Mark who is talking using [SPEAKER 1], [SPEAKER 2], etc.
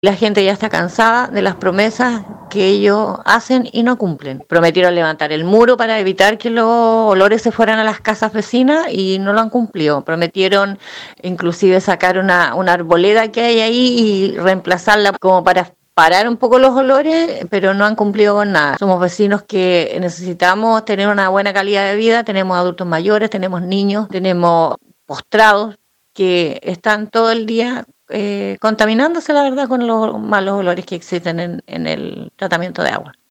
[SPEAKER 1] La gente ya está cansada de las promesas que ellos hacen y no cumplen. Prometieron levantar el muro para evitar que los olores se fueran a las casas vecinas y no lo han cumplido. Prometieron inclusive sacar una arboleda que hay ahí y reemplazarla como para parar un poco los olores, pero no han cumplido con nada. Somos vecinos que necesitamos tener una buena calidad de vida, tenemos adultos mayores, tenemos niños, tenemos postrados que están todo el día contaminándose, la verdad, con los malos olores que existen en el tratamiento de agua.